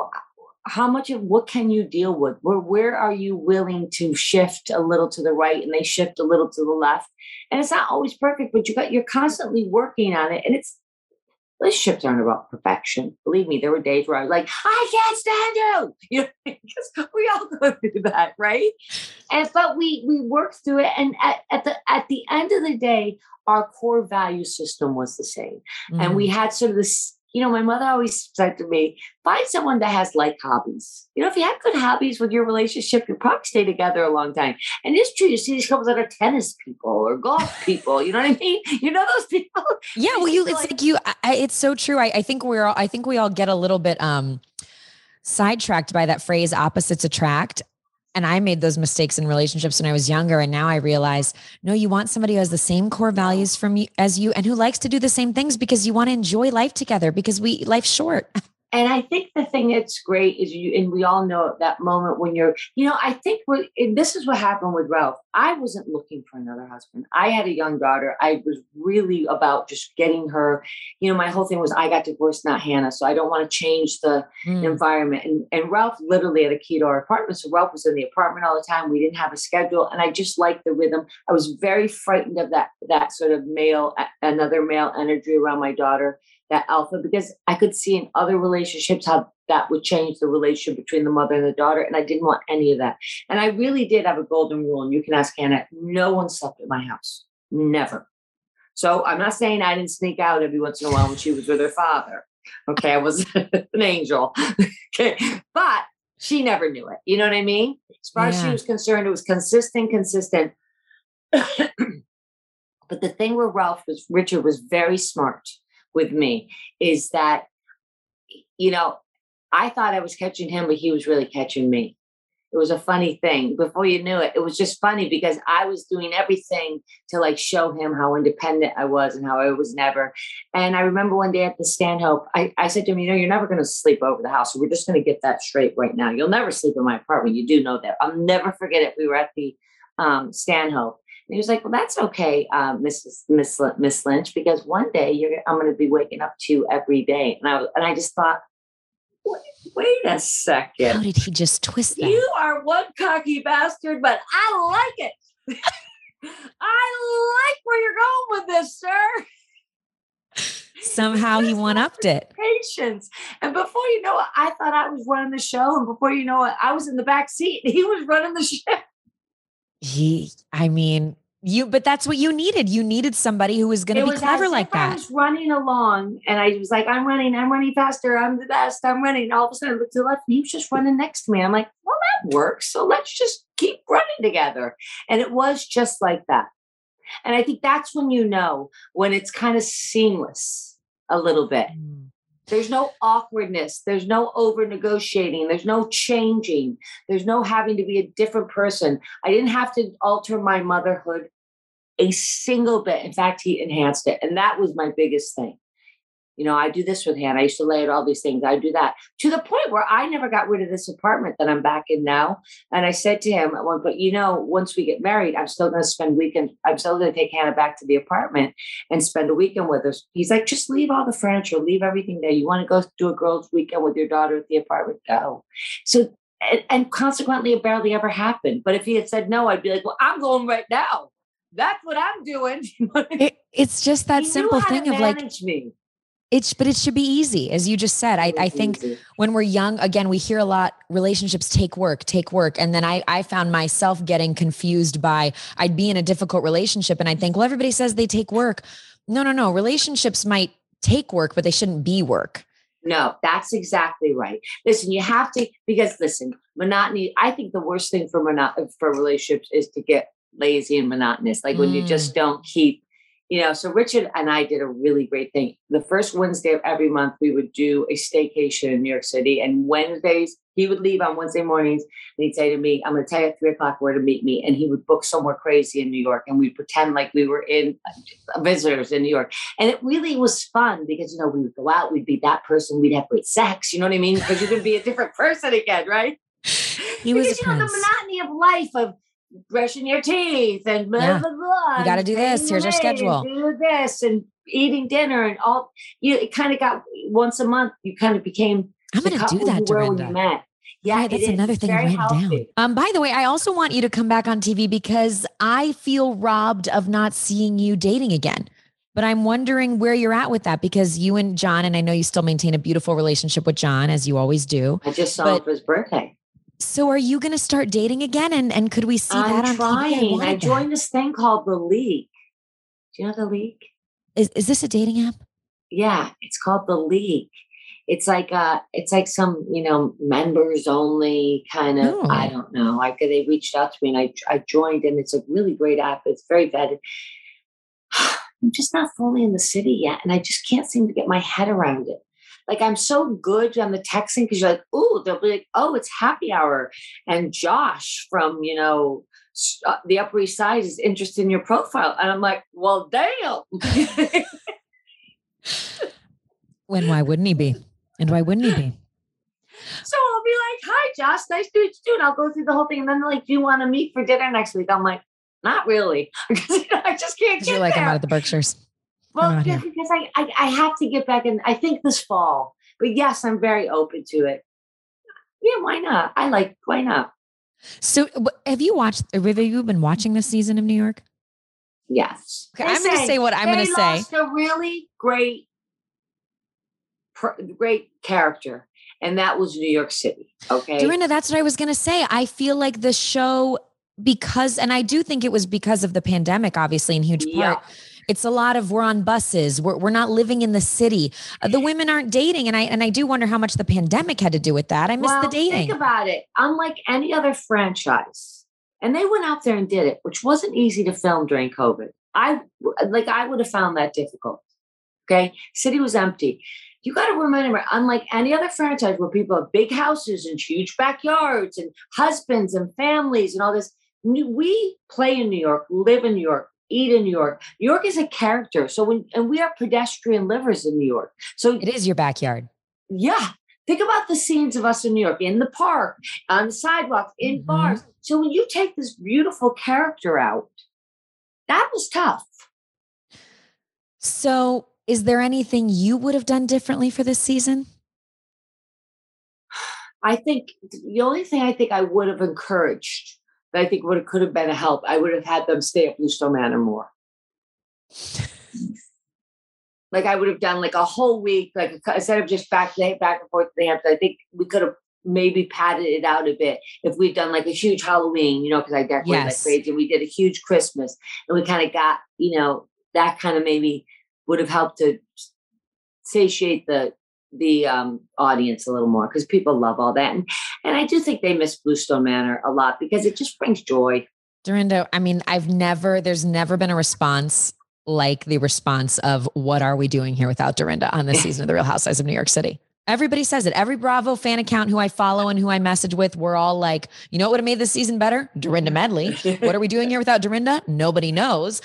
how much of what can you deal with? Where are you willing to shift a little to the right and they shift a little to the left? And it's not always perfect, but you're constantly working on it. And relationships aren't about perfection. Believe me, there were days where I was like, I can't stand you, because we all go through that, right? But we worked through it. And at the end of the day, our core value system was the same. And we had sort of this, my mother always said to me, find someone that has like hobbies. If you have good hobbies with your relationship, you'll probably stay together a long time. And it's true. You see these couples that are tennis people or golf people. You know what I mean? You know those people? Yeah. Well, it's so true. I think we all get a little bit sidetracked by that phrase, opposites attract. And I made those mistakes in relationships when I was younger. And now I realize, no, you want somebody who has the same core values as you and who likes to do the same things because you want to enjoy life together because life's short. And I think the thing that's great is and we all know at that moment when I think this is what happened with Ralph. I wasn't looking for another husband. I had a young daughter. I was really about just getting her, my whole thing was I got divorced, not Hannah. So I don't want to change the environment. And Ralph literally had a key to our apartment. So Ralph was in the apartment all the time. We didn't have a schedule. And I just liked the rhythm. I was very frightened of that sort of another male energy around my daughter, that alpha, because I could see in other relationships how that would change the relationship between the mother and the daughter. And I didn't want any of that. And I really did have a golden rule. And you can ask Hannah, no one slept at my house. Never. So I'm not saying I didn't sneak out every once in a while when she was with her father. Okay. I was an angel. Okay. But she never knew it. You know what I mean? As far as she was concerned, it was consistent. But the thing where Richard was very smart with me is that, I thought I was catching him, but he was really catching me. It was a funny thing. Before you knew it, it was just funny because I was doing everything to show him how independent I was and how I was never. And I remember one day at the Stanhope, I said to him, you're never going to sleep over the house. So we're just going to get that straight right now. You'll never sleep in my apartment. You do know that. I'll never forget it. We were at the Stanhope. And he was like, well, that's okay, Miss Lynch, because one day I'm going to be waking up to you every day. And I just thought, wait a second. How did he just twist that? You are one cocky bastard, but I like it. I like where you're going with this, sir. Somehow he one-upped it. Patience. And before you know it, I thought I was running the show. And before you know it, I was in the back seat and he was running the show. But that's what you needed. You needed somebody who was going to be clever like that. I was running along and I was like, I'm running faster. I'm the best. I'm running. All of a sudden I looked to the left and he was just running next to me. I'm like, well, that works. So let's just keep running together. And it was just like that. And I think that's when when it's kind of seamless a little bit. There's no awkwardness. There's no over negotiating. There's no changing. There's no having to be a different person. I didn't have to alter my motherhood a single bit. In fact, he enhanced it. And that was my biggest thing. I do this with Hannah. I used to lay out all these things. I do that to the point where I never got rid of this apartment that I'm back in now. And I said to him, but once we get married, I'm still going to spend weekends. I'm still going to take Hannah back to the apartment and spend a weekend with us. He's like, just leave all the furniture, leave everything there. You want to go do a girls' weekend with your daughter at the apartment? Go. So, and consequently, it barely ever happened. But if he had said no, I'd be like, well, I'm going right now. That's what I'm doing. It's just that simple thing of me. But it should be easy. As you just said, I think when we're young, again, we hear a lot, relationships take work. And then I found myself getting confused by, I'd be in a difficult relationship and I'd think, well, everybody says they take work. No. Relationships might take work, but they shouldn't be work. No, that's exactly right. Listen, you have to, because monotony, I think the worst thing for relationships is to get lazy and monotonous. When you just don't keep, so Richard and I did a really great thing. The first Wednesday of every month, we would do a staycation in New York City. And Wednesdays, he would leave on Wednesday mornings and he'd say to me, I'm going to tell you at 3:00 where to meet me. And he would book somewhere crazy in New York. And we'd pretend like we were in visitors in New York. And it really was fun because, we would go out, we'd be that person, we'd have great sex. You know what I mean? Because you could be a different person again, right? He was a Because, the prince. monotony of life of brushing your teeth and blah, Yeah. blah, blah. You got to and do this. training Here's your our maid and schedule. do this and eating dinner and all. It kind of got once a month. You kind of became I'm the going to do couple that, you were when Dorinda. you met. Yeah, Right, that's it is. another It's thing I'm very writing healthy. down. By the way, I also want you to come back on TV because I feel robbed of not seeing you dating again. But I'm wondering where you're at with that because you and John, and I know you still maintain a beautiful relationship with John, as you always do. I just saw him for his birthday. So are you going to start dating again? And could we see that on trying. TV? I joined this thing called The League. Do you know The League? Is this a dating app? Yeah, it's called The League. It's like some, members only kind of, Oh. I don't know. They reached out to me and I joined, and it's a really great app. It's very vetted. I'm just not fully in the city yet. And I just can't seem to get my head around it. Like, I'm so good on the texting because you're like, oh, they'll be like, oh, it's happy hour. And Josh from, the Upper East Side is interested in your profile. And I'm like, well, damn. Why wouldn't he be? And why wouldn't he be? So I'll be like, hi, Josh, nice to meet you. And I'll go through the whole thing. And then they're like, do you want to meet for dinner next week? I'm like, not really. Because I just can't get You're like, there. I'm out at the Berkshires. Well, yeah, because I have to get back in, I think this fall. But yes, I'm very open to it. Yeah, why not? Why not? So have you been watching this season of New York? Yes. Okay, I'm going to say what I'm going to say. They lost a really great character, and that was New York City. Okay. Dorinda, that's what I was going to say. I feel like the show, and I do think it was because of the pandemic, obviously, in huge part. It's a lot of we're on buses. We're not living in the city. The women aren't dating. And I do wonder how much the pandemic had to do with that. I miss the dating. Think about it. Unlike any other franchise, and they went out there and did it, which wasn't easy to film during COVID. I would have found that difficult. Okay. City was empty. You got to remember, unlike any other franchise where people have big houses and huge backyards and husbands and families and all this, we play in New York, live in New York, eat in New York. New York is a character. So we are pedestrian livers in New York. So it is your backyard. Yeah. Think about the scenes of us in New York, in the park, on the sidewalk, in bars. So when you take this beautiful character out, that was tough. So is there anything you would have done differently for this season? I think the only thing I think I would have encouraged, that I think could have been a help, I would have had them stay at Bluestone Manor more. Like I would have done like a whole week, like instead of just back and forth to the Hamptons. I think we could have maybe padded it out a bit if we'd done like a huge Halloween, because I decorated like crazy. We did a huge Christmas, and we kind of got, that kind of maybe would have helped to satiate the audience a little more, because people love all that. And I do think they miss Bluestone Manor a lot because it just brings joy. Dorinda, I mean, there's never been a response like the response of what are we doing here without Dorinda on this season of The Real Housewives of New York City. Everybody says it. Every Bravo fan account who I follow and who I message with, we're all like, you know what would have made this season better? Dorinda Medley. What are we doing here without Dorinda? Nobody knows.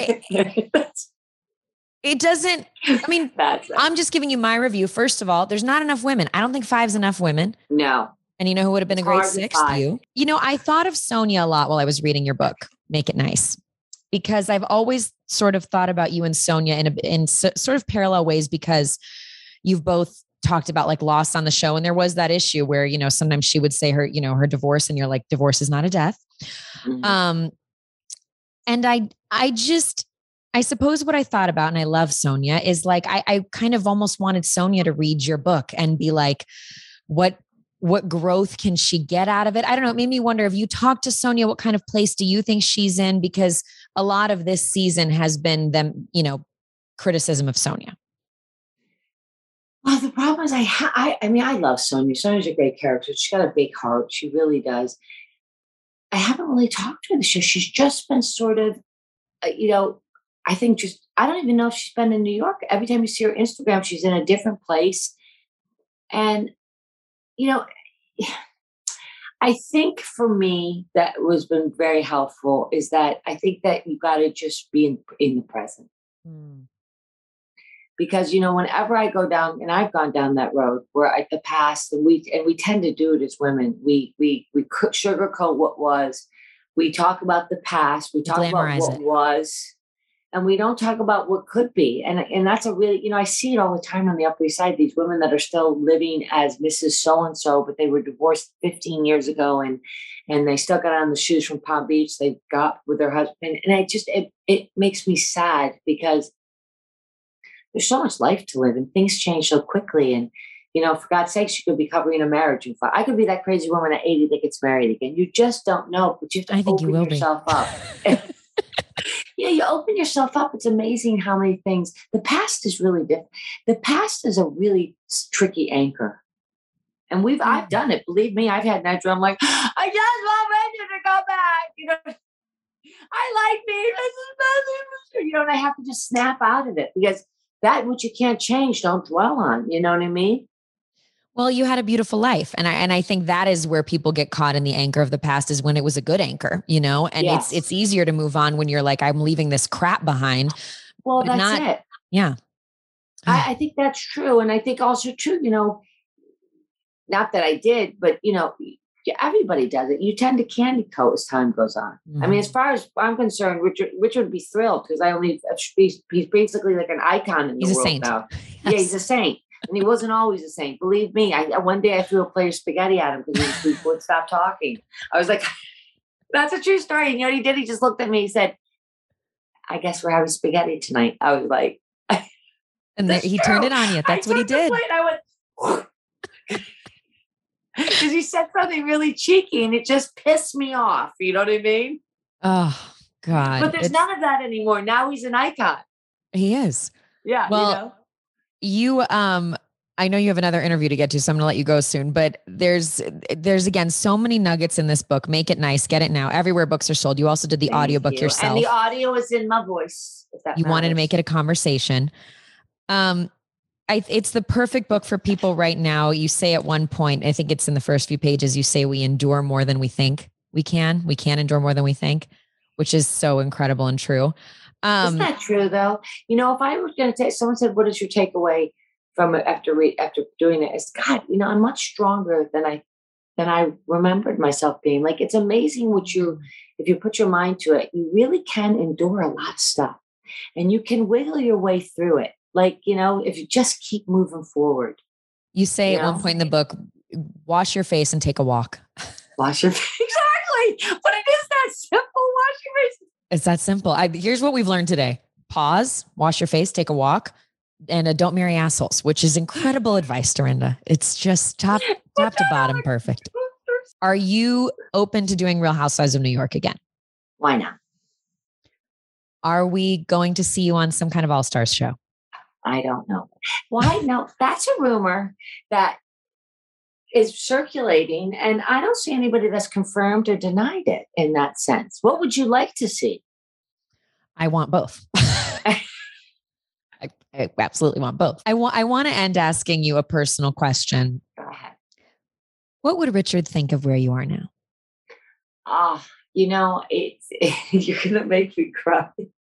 It doesn't, I mean, I'm just giving you my review. First of all, there's not enough women. I don't think 5's enough women. No. And you know who would have been a great 6th? You. I thought of Sonia a lot while I was reading your book, Make It Nice, because I've always sort of thought about you and Sonia in sort of parallel ways, because you've both talked about like loss on the show. And there was that issue where, sometimes she would say her, her divorce, and you're like, divorce is not a death. Mm-hmm. And I suppose what I thought about, and I love Sonia, is like, I kind of almost wanted Sonia to read your book and be like, what growth can she get out of it? I don't know. It made me wonder, if you talked to Sonia, what kind of place do you think she's in? Because a lot of this season has been them, criticism of Sonia. Well, the problem is I love Sonia. Sonia's a great character. She's got a big heart. She really does. I haven't really talked to her this year. She's just been sort of, I think I don't even know if she's been in New York. Every time you see her Instagram, she's in a different place. And, I think for me, that was been very helpful is that I think that you got to just be in the present. because, whenever I go down, and I've gone down that road where the past, and we tend to do it as women, we sugarcoat what was, we talk about the past, we talk about what was, and we don't talk about what could be. And that's a really, I see it all the time on the Upper East Side, these women that are still living as Mrs. So-and-so, but they were divorced 15 years ago and they still got on the shoes from Palm Beach. They got with their husband. And it makes me sad because there's so much life to live and things change so quickly. And, for God's sakes, you could be covering a marriage. I could be that crazy woman at 80 that gets married again. You just don't know, but you have to open yourself up. Yeah, you open yourself up. It's amazing how many things. The past is really different. The past is a really tricky anchor. And I've done it. Believe me, I've had nights where I'm like, I just want Reggie to go back. I like me. And I have to just snap out of it because that which you can't change, don't dwell on. You know what I mean? Well, you had a beautiful life. And I think that is where people get caught in the anchor of the past, is when it was a good anchor, and yes. It's easier to move on when you're like, I'm leaving this crap behind. Well, that's it. Yeah. I think that's true. And I think also true, not that I did, but everybody does it. You tend to candy coat as time goes on. Mm-hmm. I mean, as far as I'm concerned, Richard would be thrilled because he's basically like an icon in the world saint. Now. Yes. Yeah, he's a saint. And he wasn't always a saint. Believe me, one day I threw a plate of spaghetti at him because he would stop talking. I was like, that's a true story. And you know what he did? He just looked at me. He said, I guess we're having spaghetti tonight. I was like, and he turned it on you. That's what he did. I went, because he said something really cheeky and it just pissed me off. You know what I mean? Oh, God. But there's none of that anymore. Now he's an icon. He is. Yeah. Well, I know you have another interview to get to, so I'm going to let you go soon, but there's again, so many nuggets in this book. Make it nice. Get it now. Everywhere books are sold. You also did the audiobook yourself. And the audio is in my voice. You wanted to make it a conversation. It's the perfect book for people right now. You say at one point, I think it's in the first few pages, you say we endure more than we think we can. We can endure more than we think, which is so incredible and true. Isn't that true though? If I was going to take, someone said, what is your takeaway from it after doing it? It's God, I'm much stronger than I remembered myself being. Like, it's amazing if you put your mind to it, you really can endure a lot of stuff and you can wiggle your way through it. Like, if you just keep moving forward. You say at one point in the book, wash your face and take a walk. Wash your face. Exactly. But it is that simple. Wash your face. It's that simple. Here's what we've learned today. Pause, wash your face, take a walk, and don't marry assholes, which is incredible advice, Dorinda. It's just top to bottom perfect. Are you open to doing Real Housewives of New York again? Why not? Are we going to see you on some kind of All-Stars show? I don't know. Why? No, that's a rumor that is circulating, and I don't see anybody that's confirmed or denied it in that sense. What would you like to see? I want both. I absolutely want both. I want to end asking you a personal question. Go ahead. What would Richard think of where you are now? It's you're going to make me cry.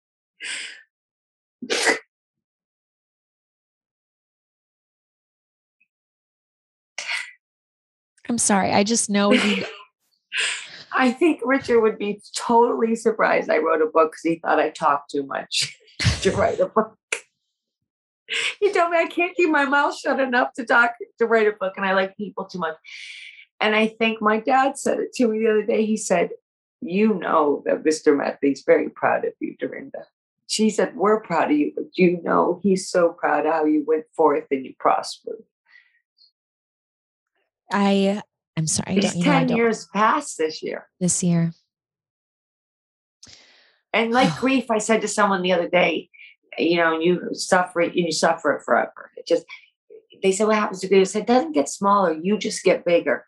I'm sorry. I just know you. I think Richard would be totally surprised I wrote a book because he thought I talked too much to write a book. He told me I can't keep my mouth shut enough to write a book, and I like people too much. And I think my dad said it to me the other day. He said, that Mr. Methy's very proud of you, Dorinda. She said, we're proud of you, but he's so proud of how you went forth and you prospered. I'm sorry. It's 10 years past this year. This year. And like grief, I said to someone the other day, you suffer it forever. They said, what happens to you? I said, it doesn't get smaller. You just get bigger.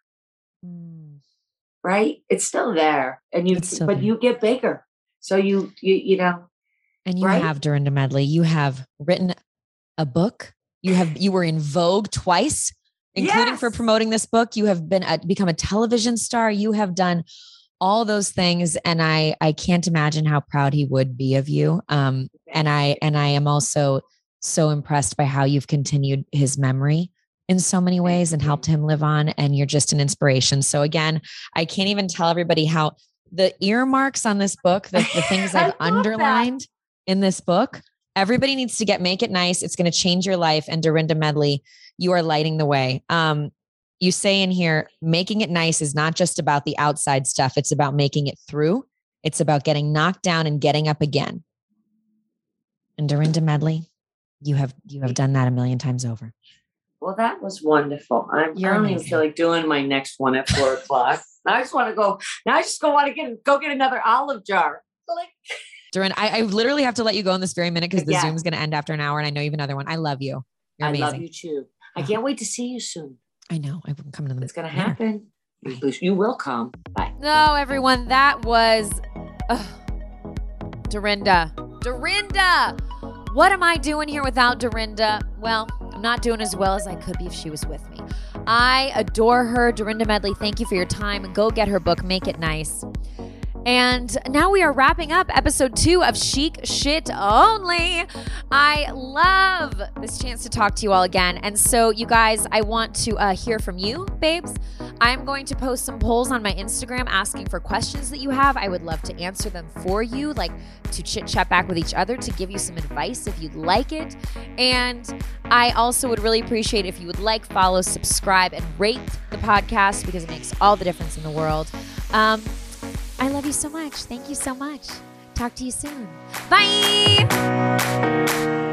Right? It's still there. But you get bigger. So you And you right? have, Dorinda Medley, you have written a book. You were in Vogue twice. Including for promoting this book. You have become a television star. You have done all those things. And I can't imagine how proud he would be of you. And I am also so impressed by how you've continued his memory in so many ways and helped him live on. And you're just an inspiration. So again, I can't even tell everybody how the earmarks on this book, the things I've underlined in this book, everybody needs to Make It Nice. It's going to change your life. And Dorinda Medley, you are lighting the way. You say in here, making it nice is not just about the outside stuff. It's about making it through. It's about getting knocked down and getting up again. And Dorinda Medley, you have done that a million times over. Well, that was wonderful. I don't even feel like doing my next one at 4:00. I just want to go. Now I just want to go get another olive jar. So Dorinda, I literally have to let you go in this very minute because the Zoom is going to end after an hour, and I know you have another one. I love you. You're amazing. I love you too. I can't wait to see you soon. I know. I'm coming to them. It's going to happen. You will come. Bye. No, everyone. That was Dorinda. Dorinda. What am I doing here without Dorinda? Well, I'm not doing as well as I could be if she was with me. I adore her. Dorinda Medley, thank you for your time. And go get her book, Make It Nice. And now we are wrapping up episode 2 of Chic Shit Only. I love this chance to talk to you all again. And so, you guys, I want to hear from you, babes. I'm going to post some polls on my Instagram asking for questions that you have. I would love to answer them for you, like to chit-chat back with each other, to give you some advice if you'd like it. And I also would really appreciate if you would like, follow, subscribe, and rate the podcast because it makes all the difference in the world. I love you so much. Thank you so much. Talk to you soon. Bye.